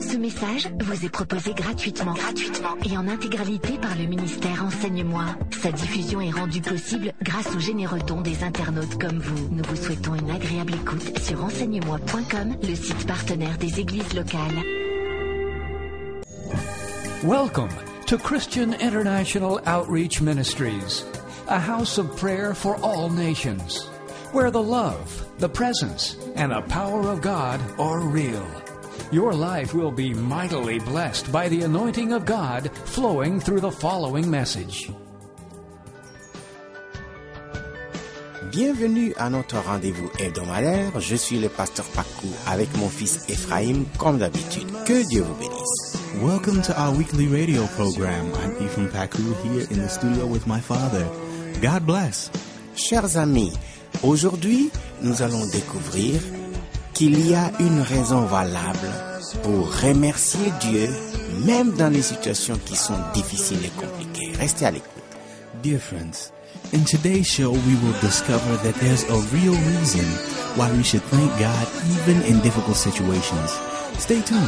Ce message vous est proposé gratuitement et en intégralité par le ministère Enseigne-moi. Sa diffusion est rendue possible grâce aux généreux dons des internautes comme vous. Nous vous souhaitons une agréable écoute sur enseigne-moi.com, le site partenaire des églises locales. Welcome to Christian International Outreach Ministries, a house of prayer for all nations, where the love, the presence, and the power of God are real. Your life will be mightily blessed by the anointing of God flowing through the following message. Bienvenue à notre rendez-vous hebdomadaire. Je suis le pasteur Pakou avec mon fils Ephraim comme d'habitude. Que Dieu vous bénisse. Welcome to our weekly radio program. I'm Ephraim Paku here in the studio with my father. God bless. Chers amis, aujourd'hui, nous allons découvrir qu'il y a une raison valable pour remercier Dieu, même dans les situations qui sont difficiles et compliquées. Restez à l'écoute. Dear friends, in today's show we will discover that there's a real reason why we should thank God even in difficult situations. Stay tuned.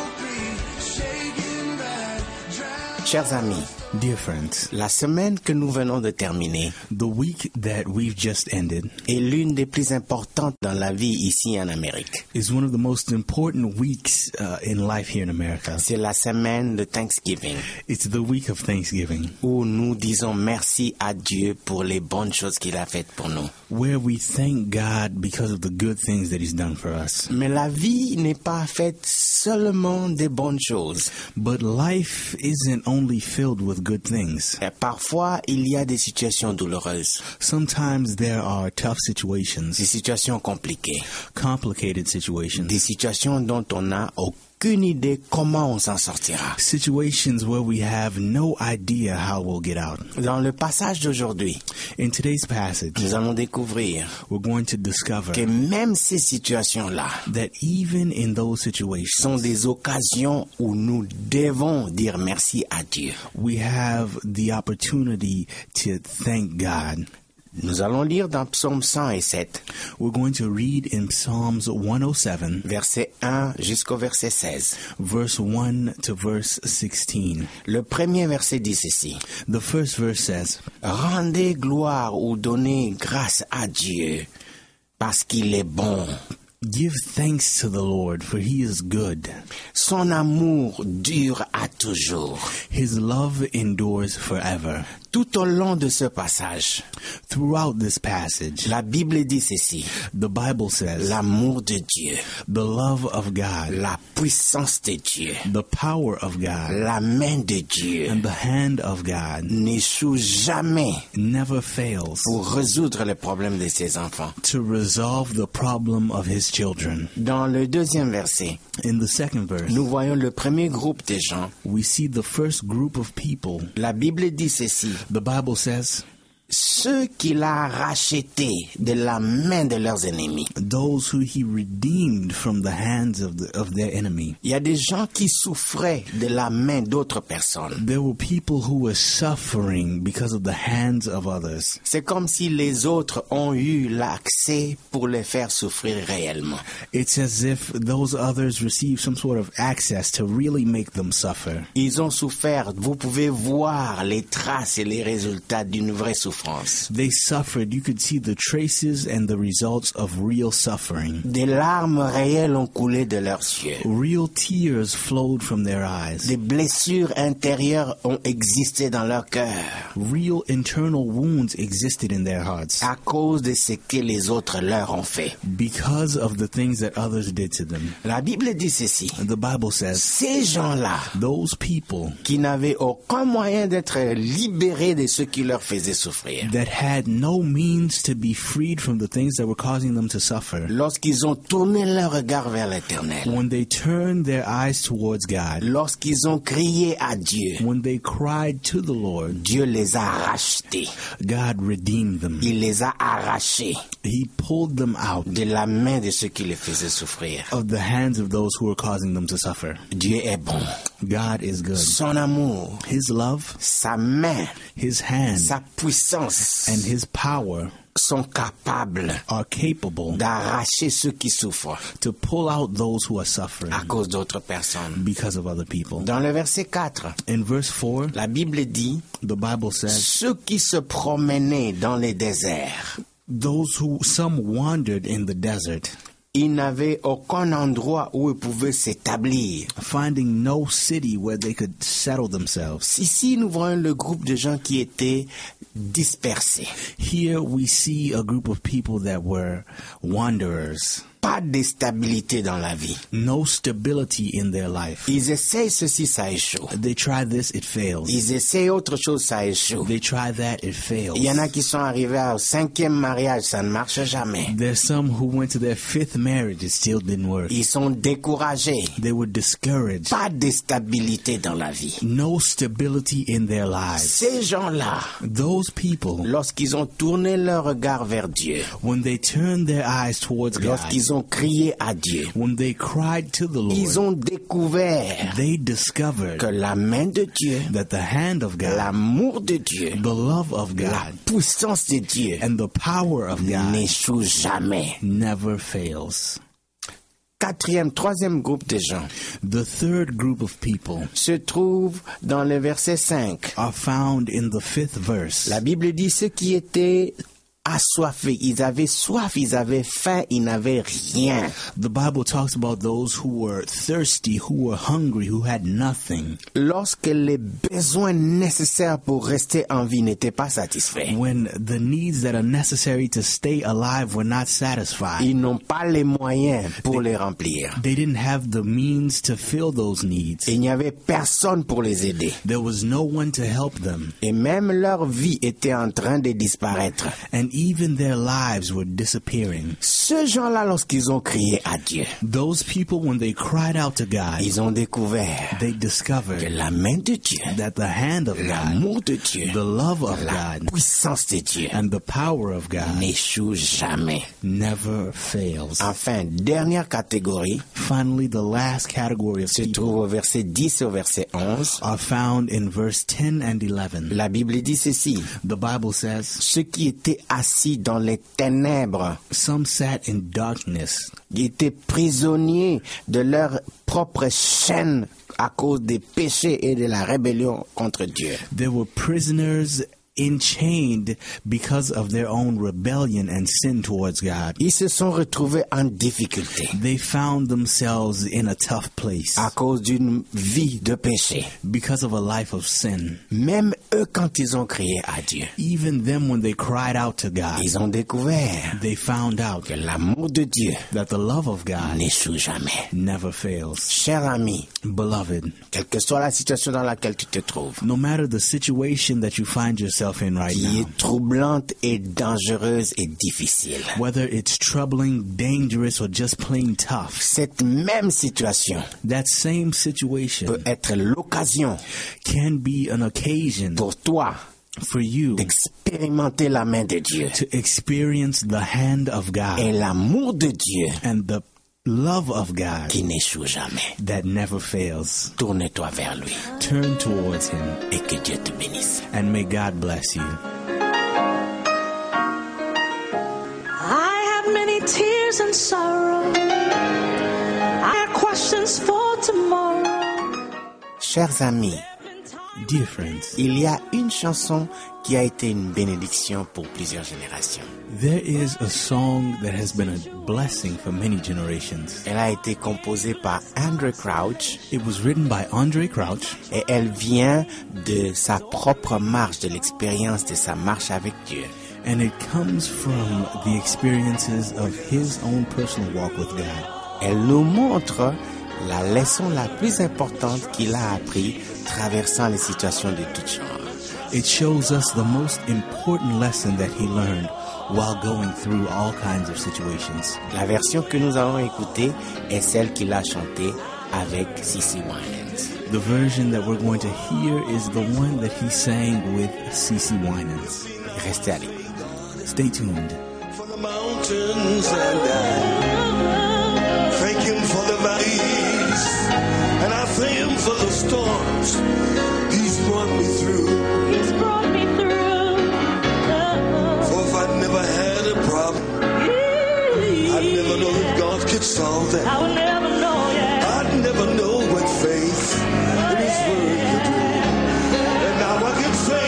Chers amis, dear friends, la semaine que nous venons de terminer, the week that we've just ended, est l'une des plus importantes dans la vie ici en Amérique. is one of the most important weeks in life here in America. C'est la semaine de Thanksgiving, It's the week of Thanksgiving, où nous disons merci à Dieu pour les bonnes choses qu'il a faites pour nous. where we thank God because of the good things that He's done for us. Mais la vie n'est pas faite seulement des bonnes choses. But life isn't only filled with good things. Et parfois, il y a des situations douloureuses, Sometimes there are tough des situations, situations compliquées, complicated situations, des situations dont on n'a aucune idée comment on s'en sortira. situations where we have no idea how we'll get out. Dans le passage d'aujourd'hui, In today's passage, nous allons découvrir we're going to discover que même ces situations-là that even in those situations, sont des occasions où nous devons dire merci à Dieu. we have the opportunity to thank God. Nous allons lire dans Psaume 107, We're going to read in Psalms 107, verset 1 jusqu'au verset 16. verse 1 to verse 16. Le premier verset dit ceci: The first verse says, Rendez gloire ou donnez grâce à Dieu, parce qu'il est bon. Give thanks to the Lord, for He is good. Son amour dure à toujours. His love endures forever. Tout au long de ce passage, Throughout this passage, la Bible dit ceci: the Bible says, l'amour de Dieu, the love of God, la puissance de Dieu, the power of God, la main de Dieu and the hand of God n'échoue jamais never fails pour résoudre les problèmes de ses enfants. to resolve the problem of His children. Dans le deuxième verset, In the second verse, nous voyons le premier groupe de gens. we see the first group of people. La Bible dit ceci: The Bible says, ceux qu'il a rachetés de la main de leurs ennemis. those who He redeemed from the hands of their enemy. Il y a des gens qui souffraient de la main d'autres personnes. There were people who were suffering because of the hands of others. C'est comme si les autres ont eu l'accès pour les faire souffrir réellement. It's as if those others received some sort of access to really make them suffer. Ils ont souffert. Vous pouvez voir les traces et les résultats d'une vraie souffrance. They suffered. You could see the traces and the results of real suffering. Des larmes réelles ont coulé de leurs yeux. Real tears flowed from their eyes. Des blessures intérieures ont existé dans leur cœur Real internal wounds existed in their hearts à cause de ce que les autres leur ont fait. because of the things that others did to them. La Bible dit ceci: The Bible says, ces gens-là those people qui n'avaient aucun moyen d'être libérés de ce qui leur faisait souffrir, that had no means to be freed from the things that were causing them to suffer, lorsqu'ils ont tourné leur regard vers l'Éternel, when they turned their eyes towards God, lorsqu'ils ont crié à Dieu, when they cried to the Lord, Dieu les a rachetés. God redeemed them. Il les a arrachés He pulled them out de la main de ceux qui les faisaient souffrir. of the hands of those who were causing them to suffer. Dieu est bon. God is good. Son amour, His love, sa main, His hand, sa puissance and His power sont capables are capable d'arracher ceux qui souffrent to pull out those who are suffering à cause d'autres personnes. because of other people. Dans le verset 4, In verse 4, la Bible dit, the Bible says, ceux qui se promenaient dans les déserts, some wandered in the desert, ils n'avaient aucun endroit où ils pouvaient s'établir. finding no city where they could settle themselves. Ici, nous voyons le groupe de gens qui étaient dispersés. Here we see a group of people that were wanderers. Pas de stabilité dans la vie. No stability in their life. Ils essayent ceci, ça échoue. They try this, it fails. Ils essayent autre chose, ça échoue. They try that, it fails. Il y en a qui sont arrivés au 5e mariage, ça ne marche jamais. There's some who went to their 5th marriage, it still didn't work. Ils sont découragés. They were discouraged. Pas de stabilité dans la vie. No stability in their lives. Ces gens-là, Those people, lorsqu'ils ont tourné leur regard vers Dieu, when they turned their eyes towards God, lorsqu'ils ont crié à Dieu, when they cried to the Lord, ils ont découvert they discovered que la main de Dieu, that the hand of God, l'amour de Dieu, the love of la God, puissance de Dieu and the power of God n'échoue jamais. never fails. Troisième groupe de gens The third group of people se trouve dans le verset 5. are found in the 5th verse. La Bible dit ceux qui étaient assoiffés, ils avaient soif, ils avaient faim, ils n'avaient rien. The Bible talks about those who were thirsty, who were hungry, who had nothing. Lorsque les besoins nécessaires pour rester en vie n'étaient pas satisfaits, When the needs that are necessary to stay alive were not satisfied, ils n'ont pas les moyens pour les remplir. they didn't have the means to fill those needs. Il n'y avait personne pour les aider. There was no one to help them. Et même leur vie était en train de disparaître. And even their lives were disappearing. Ces gens-là, lorsqu'ils ont crié à Dieu, Those people, when they cried out to God, ils ont découvert they que discovered la main de Dieu, that the hand of God, l'amour de Dieu, the love of la God, puissance de Dieu and the power of God n'échoue jamais. never fails. Enfin, dernière catégorie Finally, the last category of se people trouve au verset 10 et au verset 11. are found in verse 10 and 11. La Bible dit ceci: The Bible says, ceux qui étaient assis dans les ténèbres, some sat in darkness. ils étaient prisonniers de leur propre chaîne à cause des péchés et de la rébellion contre Dieu. They were prisoners enchained because of their own rebellion and sin towards God. Ils se sont retrouvés en difficulté They found themselves in a tough place à cause d'une vie de péché. because of a life of sin. Même eux, quand ils ont crié à Dieu, Even them, when they cried out to God, ils ont découvert they found out que l'amour de Dieu that the love of God n'échoue jamais. never fails. Cher ami, Beloved, quelle que soit la situation dans laquelle tu te trouves, no matter the situation that you find yourself in right qui now, est troublante et dangereuse et difficile, whether it's troubling, dangerous, or just plain tough, cette même situation that same situation peut être l'occasion can be an occasion pour toi for you d'expérimenter la main de Dieu to experience the hand of et God l'amour de Dieu and the love of God qui n'échoue jamais. that never fails. Tourne-toi vers lui Turn towards Him, et que Dieu te bénisse. and may God bless you. I have many tears and sorrow. I have questions for tomorrow. Chers amis, Dear friends, il y a une chanson qui a été une bénédiction pour plusieurs générations. there is a song that has been a blessing for many generations. Elle a été composée par Andraé Crouch It was written by Andraé Crouch, et elle vient de sa propre marche, de l'expérience de sa marche avec Dieu. and it comes from the experiences of his own personal walk with God. Elle nous montre la leçon la plus importante qu'il a appris traversant les situations de tout genre. It shows us the most important lesson that he learned while going through all kinds of situations. La version que nous allons écouter est celle qu'il a chantée avec CeCe Winans. The version that we're going to hear is the one that he sang with CeCe Winans. Restez à l'écoute. Stay tuned. For the mountains and I thank Him for the valleys, and I thank Him for the storms He's brought me through. He's brought me through. For if I'd never had that I would never know, yeah. I'd never know what faith in His Word could do. And now I can say,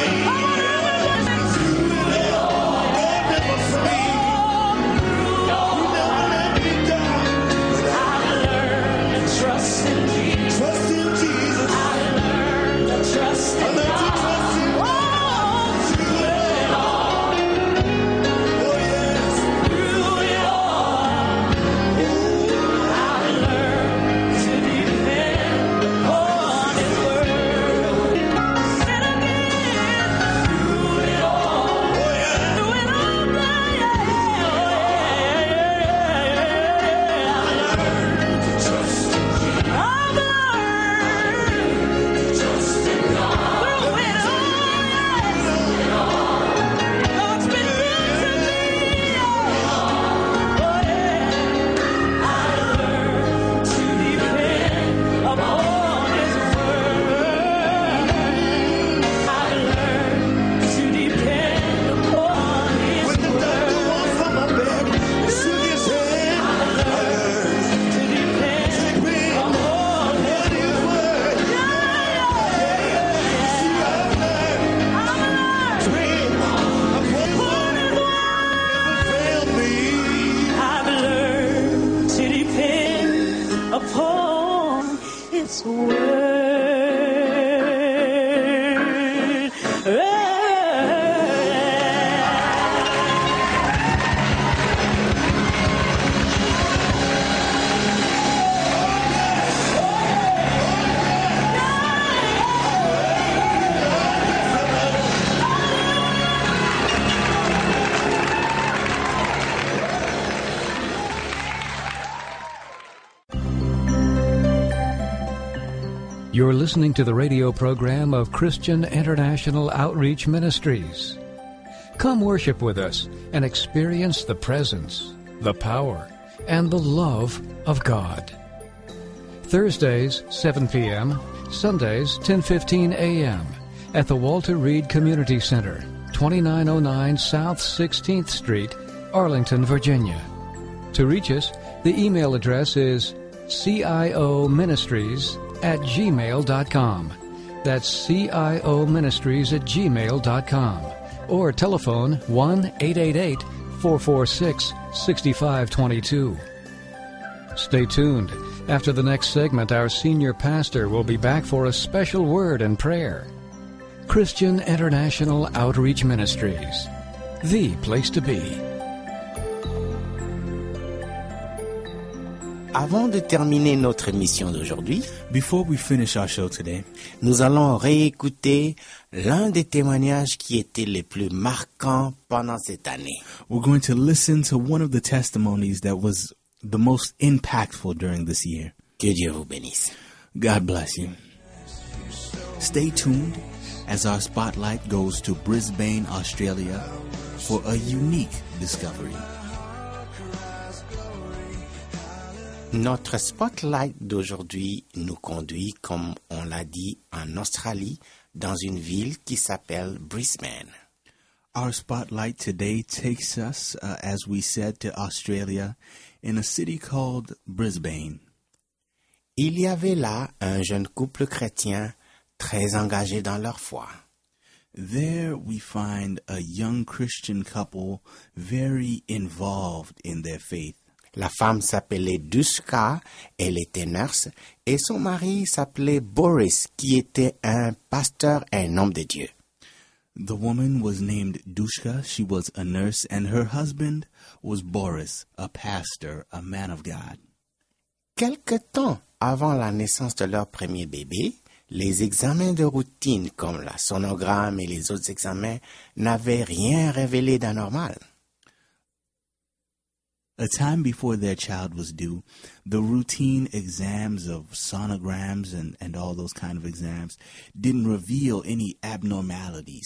God never failed. He never let me down. But I learned to trust in Jesus. trust in Jesus. I learned to trust I in learned to God. trust in Oh, through it all. Oh yes. through it all, I learned to depend on His word. And again, through it all, Oh yeah. through it all, Trust in Jesus. I've learned to trust in God. Through it all, God's been good to me. Oh yeah, I learned to depend upon His word. I learned to depend upon His When the doctor word. walked from my bed and shook his head, I learned To depend to depend upon on His Word. See, I've learned to depend upon His Word. Never failed me. I've learned to depend upon His word. You're listening to the radio program of Christian International Outreach Ministries. Come worship with us and experience the presence, the power, and the love of God. Thursdays, 7 p.m., Sundays, 10:15 a.m. at the Walter Reed Community Center, 2909 South 16th Street, Arlington, Virginia. To reach us, the email address is cioministries@gmail.com. That's cioministries@gmail.com. Or telephone 1-888-446-6522. Stay tuned. After the next segment, our senior pastor will be back for a special word and prayer. Christian International Outreach Ministries, the place to be. Avant de terminer notre émission d'aujourd'hui, Before we finish our show today, nous allons réécouter l'un des témoignages qui étaient les plus marquants pendant cette année. we're going to listen to one of the testimonies that was the most impactful during this year. Que Dieu vous bénisse. God bless you. Stay tuned as our spotlight goes to Brisbane, Australia for a unique discovery. Notre spotlight d'aujourd'hui nous conduit, comme on l'a dit, en Australie, dans une ville qui s'appelle Brisbane. Our spotlight today takes us, as we said, to Australia in a city called Brisbane. Il y avait là un jeune couple chrétien très engagé dans leur foi. There we find a young Christian couple very involved in their faith. La femme s'appelait Dushka, elle était nurse, et son mari s'appelait Boris, qui était un pasteur et un homme de Dieu. The woman was named Dushka, she was a nurse, and her husband was Boris, a pastor, a man of God. Quelque temps avant la naissance de leur premier bébé, les examens de routine comme la sonogramme et les autres examens n'avaient rien révélé d'anormal. A time before their child was due, the routine exams of sonograms and all those kind of exams didn't reveal any abnormalities.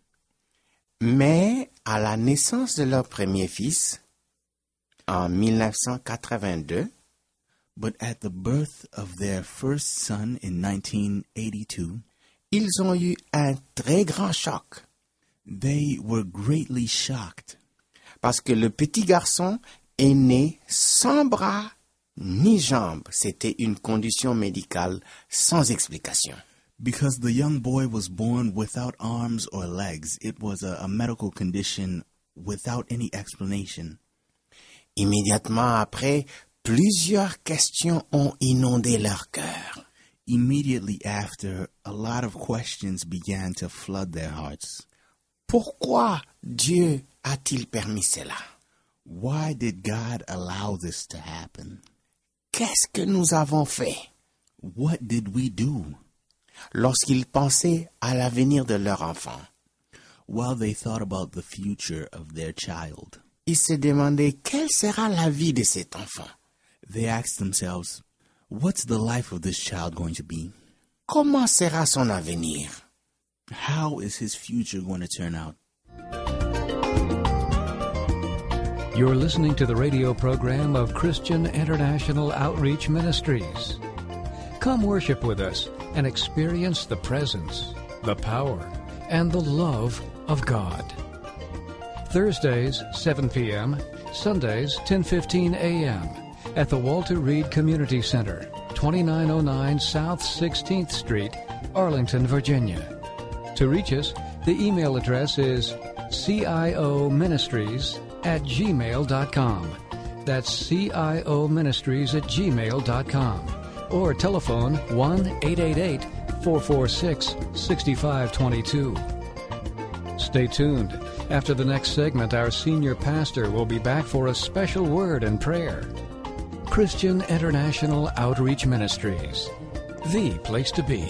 Mais à la naissance de leur premier fils, en 1982, But at the birth of their first son in 1982, ils ont eu un très grand choc they were greatly shocked parce que le petit garçon est né sans bras ni jambes. C'était une condition médicale sans explication. Because the young boy was born without arms or legs, it was a medical condition without any explanation. Immédiatement après, plusieurs questions ont inondé leur cœur. Immediately after, a lot of questions began to flood their hearts. Pourquoi Dieu a-t-il permis cela? Why did God allow this to happen? Qu'est-ce que nous avons fait? What did we do? Lorsqu'ils pensaient à l'avenir de leur enfant, While they thought about the future of their child, ils se demandaient quelle sera la vie de cet enfant. they asked themselves, what's the life of this child going to be? Comment sera son avenir? How is his future going to turn out? You're listening to the radio program of Christian International Outreach Ministries. Come worship with us and experience the presence, the power, and the love of God. Thursdays, 7 p.m., Sundays, 10:15 a.m. at the Walter Reed Community Center, 2909 South 16th Street, Arlington, Virginia. To reach us, the email address is cioministries@gmail.com. That's cioministries@gmail.com. Or telephone 1-888-446-6522. Stay tuned. After the next segment, our senior pastor will be back for a special word and prayer. Christian International Outreach Ministries, the place to be.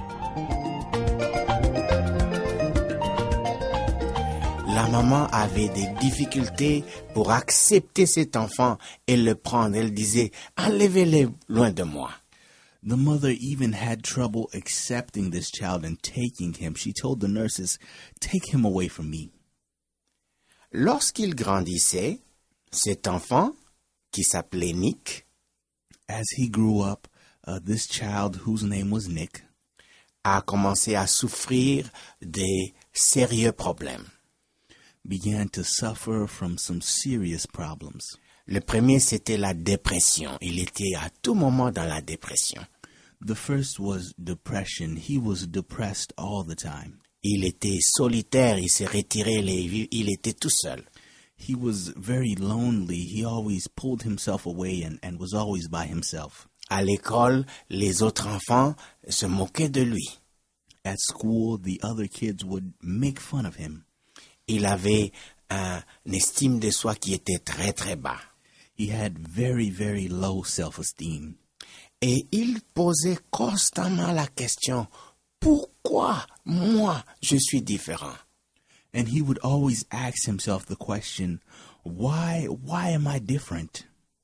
La maman avait des difficultés pour accepter cet enfant et le prendre. Elle disait, enlevez-le loin de moi. The mother even had trouble accepting this child and taking him. She told the nurses, take him away from me. Lorsqu'il grandissait, cet enfant, qui s'appelait Nick, As he grew up, this child, whose name was Nick, a commencé à souffrir de sérieux problèmes. began to suffer from some serious problems. Le premier, c'était la dépression. Il était à tout moment dans la dépression. The first was depression. He was depressed all the time. Il était solitaire, il se retirait, il était tout seul. He was very lonely. He always pulled himself away and was always by himself. À l'école, les autres enfants se moquaient de lui. At school, the other kids would make fun of him. Il avait une estime de soi qui était très très bas. He had very, very low self-esteem. Et il posait constamment la question, pourquoi moi je suis différent? And he would always ask himself the question, why am I different?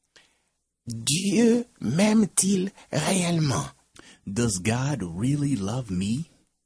Dieu m'aime-t-il réellement? Does God really love me?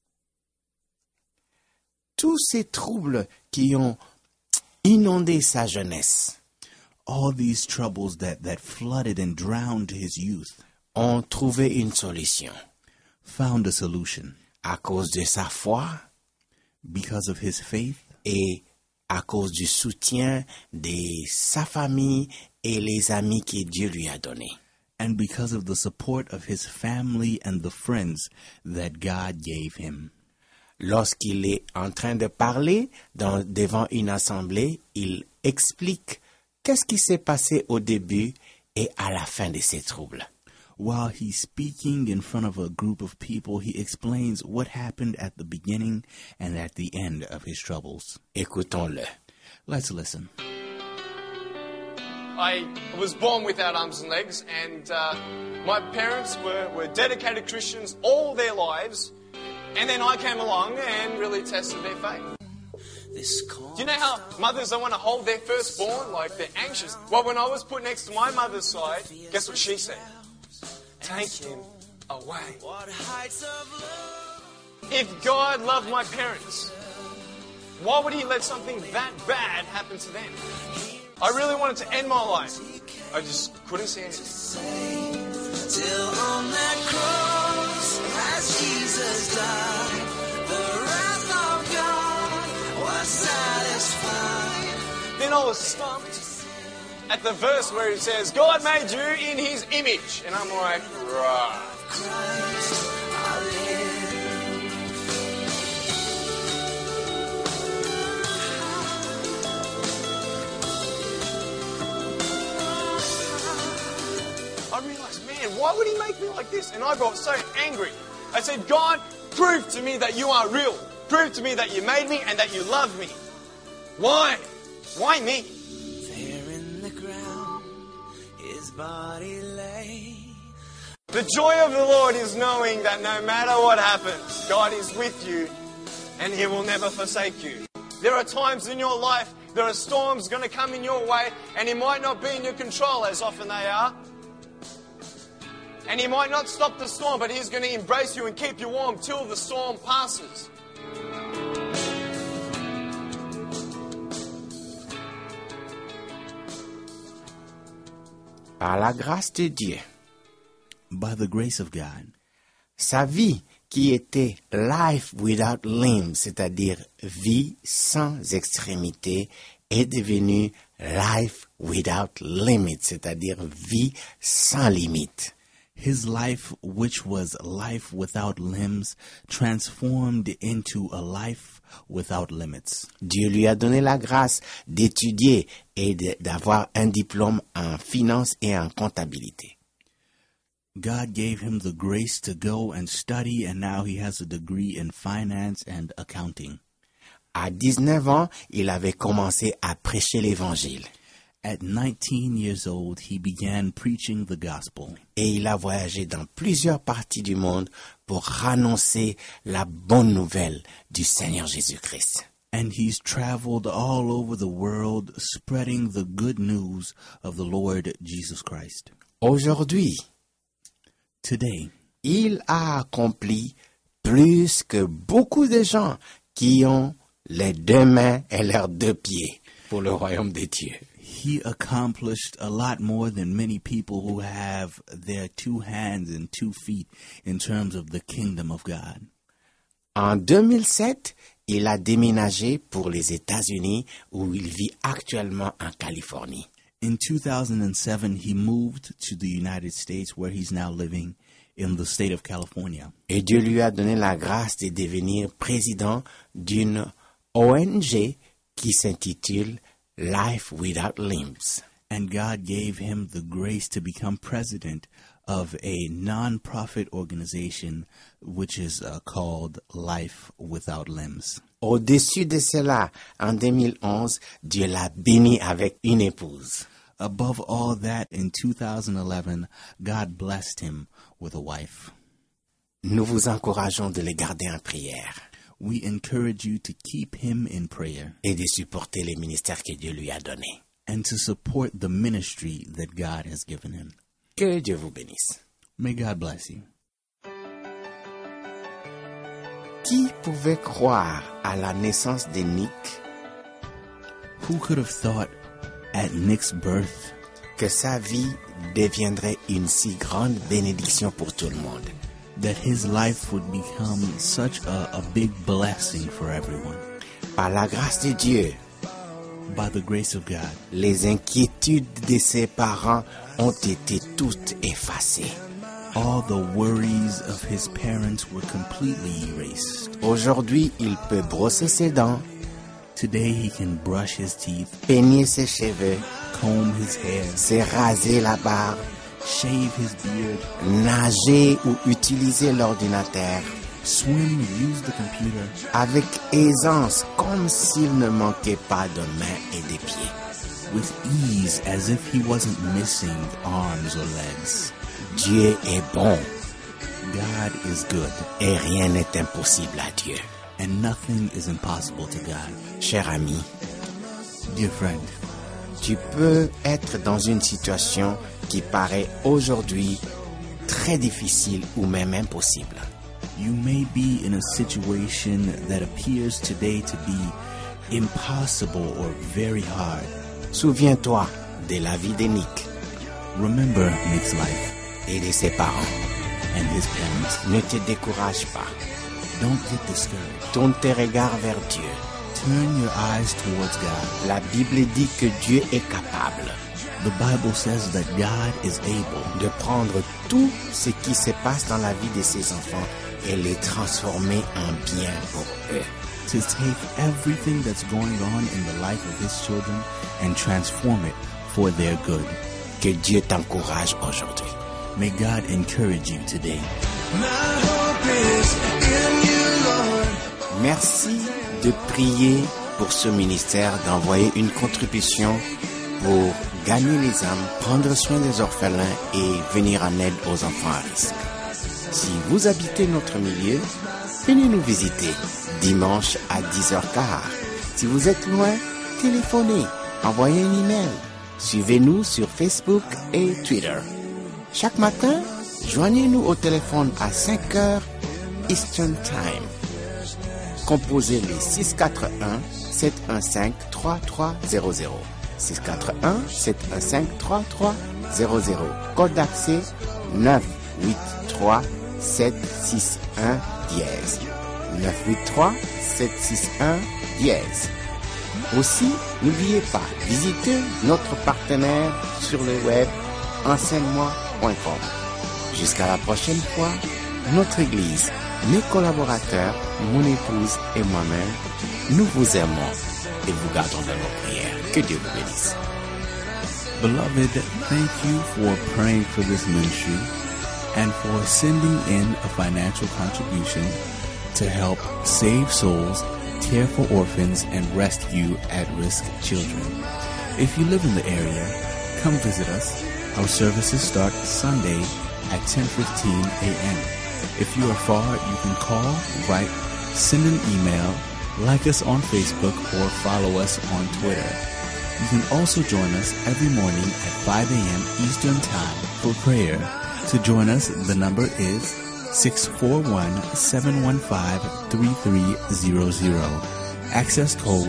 Tous ces troubles qui ont inondé sa jeunesse All these troubles that flooded and drowned his youth ont trouvé une solution. found a solution À cause de sa foi because of his faith et à cause du soutien de sa famille et les amis que Dieu lui a donnés. and because of the support of his family and the friends that God gave him. Lorsqu'il est en train de parler devant une assemblée, il explique qu'est-ce qui s'est passé au début et à la fin de ces troubles. While he's speaking in front of a group of people, he explains what happened at the beginning and at the end of his troubles. Écoutons-le. Let's listen. I was born without arms and legs, and my parents were dedicated Christians all their lives, and then I came along and really tested their faith. Do you know how mothers don't want to hold their firstborn? Like, they're anxious. Well, when I was put next to my mother's side, guess what she said? Take him away. If God loved my parents, why would he let something that bad happen to them? I really wanted to end my life. I just couldn't stand it. Till on that cross, as Jesus died, the wrath of God was satisfied. Then I was stumped. at the verse where it says, God made you in his image. And I'm like, right. I realized, man, why would he make me like this? And I got so angry. I said, God, prove to me that you are real. Prove to me that you made me and that you love me. Why? Why me? There in the ground, his body lay. The joy of the Lord is knowing that no matter what happens, God is with you and he will never forsake you. There are times in your life, there are storms going to come in your way and it might not be in your control as often they are. And he might not stop the storm, but he's going to embrace you and keep you warm till the storm passes. Par la grâce de Dieu, By the grace of God, sa vie qui était life without limbs, c'est-à-dire vie sans extrémité, est devenue life without limits, c'est-à-dire vie sans limite. his life, which was life without limbs, transformed into a life without limits. Dieu lui a donné la grâce d'étudier et d'avoir un diplôme en finance et en comptabilité. God gave him the grace to go and study, and now he has a degree in finance and accounting. À 19 ans, il avait commencé à prêcher l'évangile. At 19 years old, he began preaching the gospel. Et il a voyagé dans plusieurs parties du monde pour annoncer la bonne nouvelle du Seigneur Jésus-Christ. And he's traveled all over the world spreading the good news of the Lord Jesus Christ. Aujourd'hui, Today, il a accompli plus que beaucoup de gens qui ont les deux mains et leurs deux pieds pour le royaume de Dieu. he accomplished a lot more than many people who have their 2 hands and 2 feet in terms of the kingdom of God. En 2007, il a déménagé pour les États-Unis où il vit actuellement en Californie. In 2007, he moved to the United States, where he's now living in the state of California. Et Dieu lui a donné la grâce de devenir président d'une ONG qui s'intitule Life Without Limbs. And God gave him the grace to become president of a non-profit organization which is called Life Without Limbs. Au-dessus de cela, en 2011, Dieu l'a béni avec une épouse. Above all that, in 2011, God blessed him with a wife. Nous vous encourageons de les garder en prière We encourage you to keep him in prayer et de supporter les ministères que Dieu lui a donnés. and to support the ministry that God has given him. Que Dieu vous bénisse. May God bless you. Qui pouvait croire à la naissance de Nick Who could have thought at Nick's birth que sa vie deviendrait une si grande bénédiction pour tout le monde? that his life would become such a big blessing for everyone? Par la grâce de Dieu, By the grace of God, les inquiétudes de ses parents ont été toutes effacées. all the worries of his parents were completely erased. Aujourd'hui, il peut brosser ses dents, Today he can brush his teeth, peigner ses cheveux, comb his hair, se raser la barbe, shave his beard, nager ou utiliser l'ordinateur swim, use the computer avec aisance comme s'il ne manquait pas de mains et de pieds. with ease as if he wasn't missing arms or legs. Dieu est bon God is good, et rien n'est impossible à Dieu. and nothing is impossible to God. Cher ami, Dear friend, tu peux être dans une situation qui paraît aujourd'hui très difficile ou même impossible. you may be in a situation that appears today to be impossible or very hard. Souviens-toi de la vie de Nick Remember Nick's life et de ses parents. and his parents. Ne te décourage pas. Don't get discouraged. Tourne tes regards vers Dieu. Turn your eyes towards God. La Bible dit que Dieu est capable. The Bible says that God is able de prendre tout ce qui se passe dans la vie de ses enfants et les transformer en bien pour eux. to take everything that's going on in the life of his children and transform it for their good. Que Dieu t'encourage aujourd'hui. May God encourage you today. Merci de prier pour ce ministère, d'envoyer une contribution pour gagner les âmes, prendre soin des orphelins et venir en aide aux enfants à risque. Si vous habitez notre milieu, venez nous visiter dimanche à 10h15. Si vous êtes loin, téléphonez, envoyez un email. Suivez-nous sur Facebook et Twitter. Chaque matin, joignez-nous au téléphone à 5h Eastern Time. Composez les 641-715-3300. 641-715-3300. Code d'accès 983-761-10. 983-761-10. Aussi, n'oubliez pas, visitez notre partenaire sur le web enseigne-moi.com. Jusqu'à la prochaine fois, notre Église, mes collaborateurs, mon épouse et moi-même, nous vous aimons et vous gardons dans nos prières. Que Dieu vous bénisse. Beloved, thank you for praying for this ministry and for sending in a financial contribution to help save souls, care for orphans, and rescue at-risk children. If you live in the area, come visit us. Our services start Sunday at 10:15 a.m. If you are far, you can call, write, send an email, like us on Facebook, or follow us on Twitter. You can also join us every morning at 5 a.m. Eastern Time for prayer. To join us, the number is 641-715-3300. Access code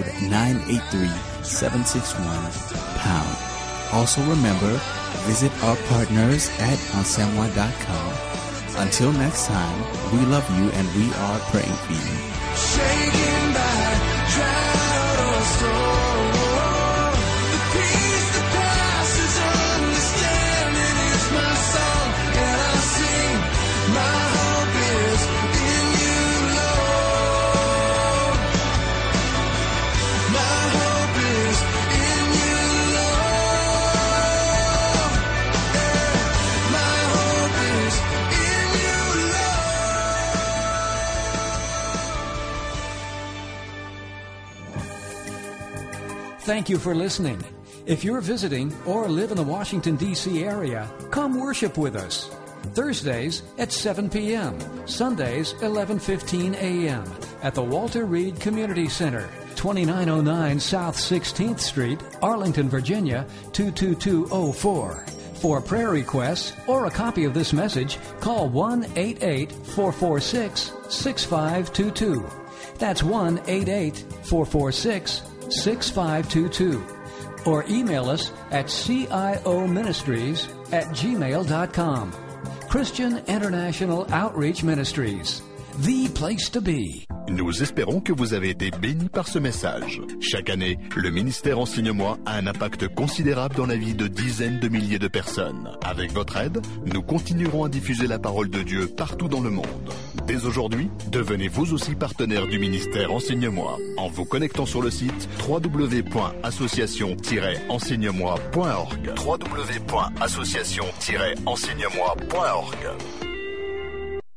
983-761-pound. Also remember, visit our partners at enseigne-moi.com. Until next time, we love you and we are praying for you. Shaken by drought or storm, the peace that passes understanding is my song, and I sing. My hope is in you, Lord. My hope is in you, Lord. My hope is in you, Lord. Thank you for listening. If you're visiting or live in the Washington, D.C. area, come worship with us. Thursdays at 7 p.m., Sundays 11:15 a.m. at the Walter Reed Community Center, 2909 South 16th Street, Arlington, Virginia 22204. For prayer requests or a copy of this message, call 1-888-446-6522. That's 1-888-446-6522. Or email us at cioministries@gmail.com. Christian International Outreach Ministries, the place to be. Nous espérons que vous avez été bénis par ce message. Chaque année, le ministère Enseigne-moi a un impact considérable dans la vie de dizaines de milliers de personnes. Avec votre aide, nous continuerons à diffuser la parole de Dieu partout dans le monde. Dès aujourd'hui, devenez vous aussi partenaire du ministère Enseigne-moi en vous connectant sur le site www.association-enseignemoi.org. www.association-enseignemoi.org.